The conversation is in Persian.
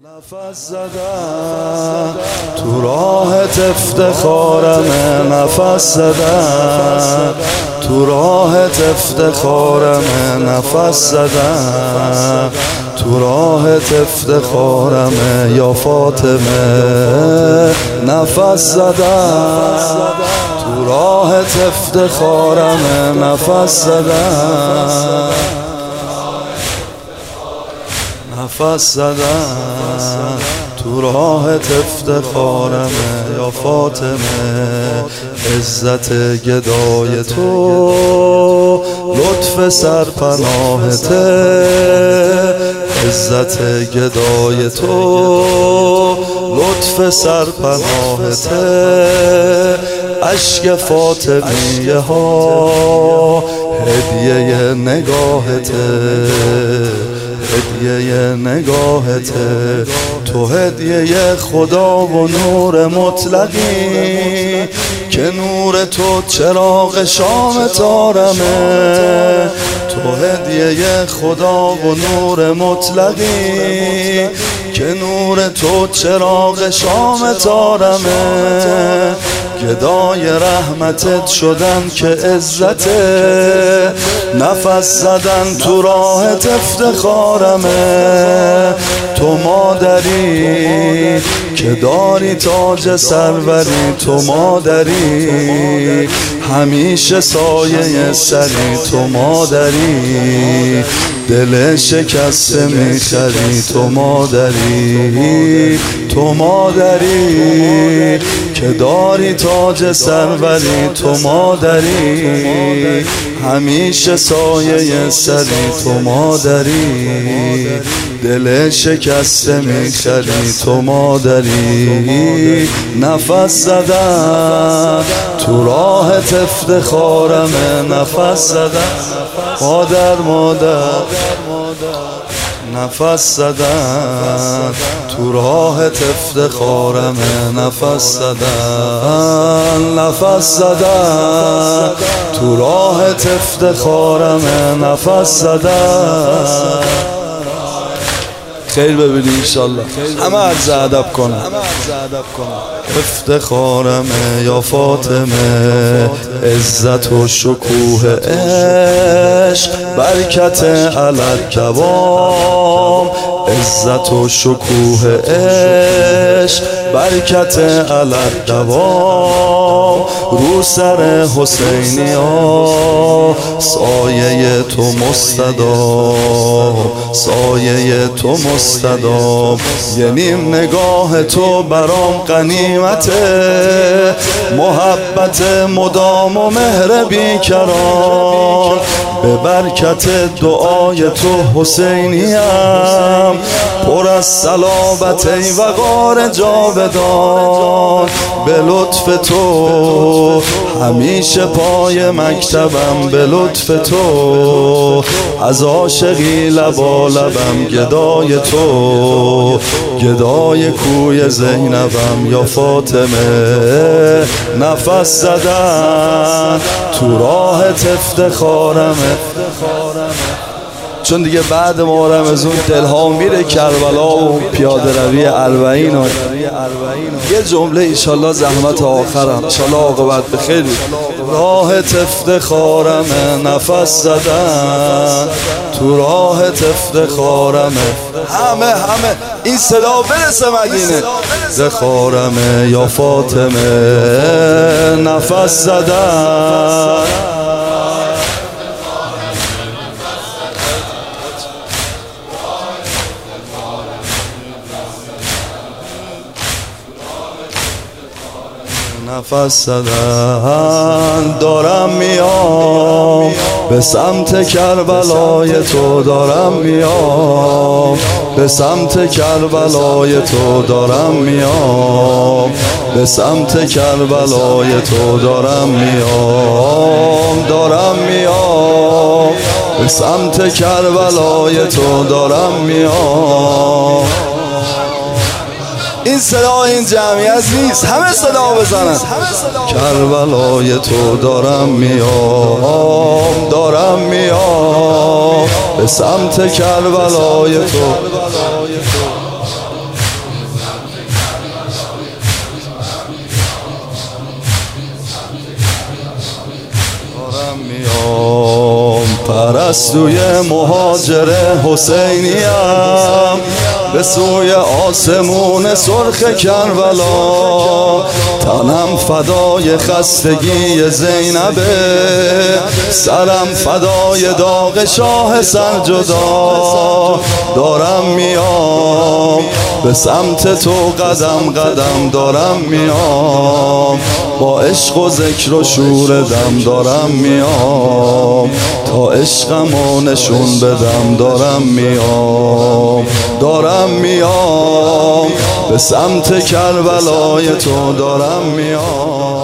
نفس زدن تو راهت افتخارمه، نفس زدن تو راهت افتخارمه، نفس زدن تو راهت افتخارمه یا فاطمه، نفس زدن تو راهت افتخارمه، نفس زدن نفس زدن تو راهت افتخارمه یا فاطمه، عزت گدای تو لطف سرپناهته، عزت گدای تو لطف سرپناهته، اشک فاطمیه ها هدیه نگاهته، هدیه نگاهته، تو هدیه خدا و نور مطلقی که نور تو چراغ شام تارمه، تو هدیه خدا و نور مطلقی که نور تو چراغ شام تارمه، گدای رحمتت شدن که عزته، نفس زدن تو راهت افتخارمه، تو مادری که داری تاج سروری، تو مادری همیشه سایه سری، تو مادری دل شکسته میخری، تو مادری تو مادری که داری تاج سروری، تو مادری همیشه سایه سری، تو مادری دل شکسته میخری، تو مادری نفس زدن تو راهت افتخارمه، نفس زدن مادر نفس زدن تو راهت افتخارمه، نفس زدن نفس زدن تو راهت افتخارمه، نفس زدن. خیر ببینی انشالله، همه عرض ادب کنن. افتخارمه یا فاطمه، عزت و شکوه عشق برکت الکوام، عزت و شکوه عشق برکت الکوام، رو سر حسینی ها سایه تو مستدام، سایه تو مستدام، یه نیم نگاه تو برام غنیمته، محبت مدام و مهر بیکران، به برکت دعای تو حسینیم پر از صلابت ای وقار جاودان، به لطف تو همیشه پای مکتبم، به لطف تو از عاشقی لبا لبم، گدای تو گدای کوی زینبم یا فاطمه، نفس زدن تو راهت افتخارمه، چون دیگه بعد ما رمضان دلها میره کربلا و پیاده روی اربعین و یه جمله ایشالله زحمت آخرم ایشالله عاقبت بخیر، راهت افتخارمه، نفس زدن تو راهت افتخارمه، همه این صدا برسه مدینه، افتخارمه یا فاطمه، نفس زدن نفس زدن، دارم میام به سمت کربلای تو، دارم میام به سمت کربلای تو، دارم میام به سمت کربلای تو، دارم میام به سمت کربلای تو، دارم میام. این صدا این جمعیت نیست، همه صدا بزنن. کربلای تو دارم میام به سمت کربلای تو. از سوی مهاجر حسینیم، به سوی آسمون سرخ کربلا. تنم فدای خستگی زینبه، سرم فدای داغ شاه سرجدا. دارم میام به سمت تو قدم قدم، دارم میام با عشق و ذکر و شور دم، دارم میام تا عشقمو نشون بدم، دارم میام دارم میام به سمت کربلای تو، دارم میام.